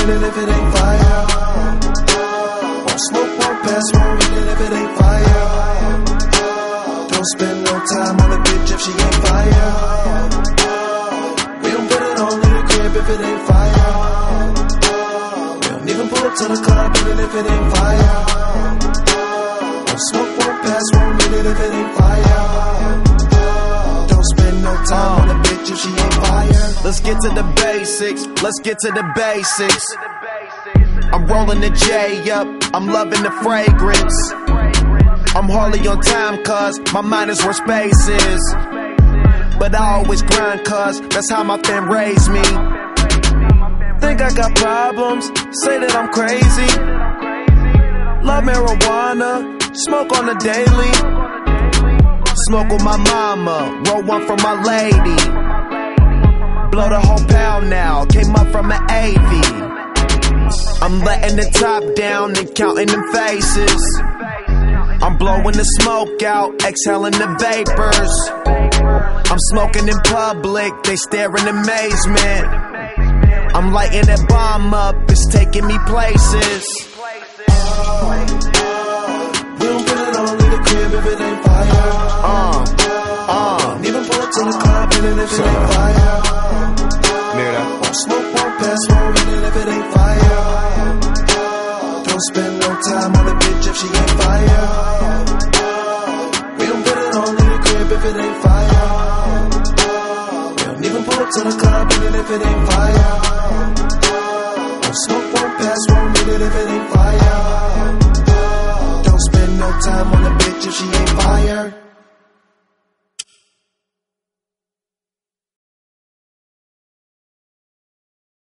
hit it if it ain't fire. Won't smoke, won't pass, won't hit it if it ain't fire. Don't spend no time on a bitch if she ain't fire. We don't put it on in the crib if it ain't fire. We don't even pull up to the club even if it ain't fire. Won't smoke, won't pass, won't hit it if it ain't fire. Don't spend no time on a bitch if she ain't fire. Let's get to the basics, let's get to the basics. I'm rolling the J up, I'm loving the fragrance. I'm hardly on time cause my mind is where space is. But I always grind cause that's how my fam raised me. Think I got problems, say that I'm crazy. Love marijuana, smoke on the daily. Smoke with my mama, roll one for my lady. Blow the whole pound now, came up from an AV. I'm letting the top down and counting them faces. I'm blowing the smoke out, exhaling the vapors. I'm smoking in public, they stare in amazement. I'm lighting that bomb up, it's taking me places. We don't put it on in the crib if it ain't fire. Don't even pull up to the club even if it ain't fire. Won't smoke, won't pass, won't hit it if it ain't fire. Don't spend no time on a bitch if she ain't fire. We don't put it on in the crib if it ain't fire. We don't even pull up to the club even if it ain't fire. Won't smoke, won't pass, won't hit it if it ain't fire.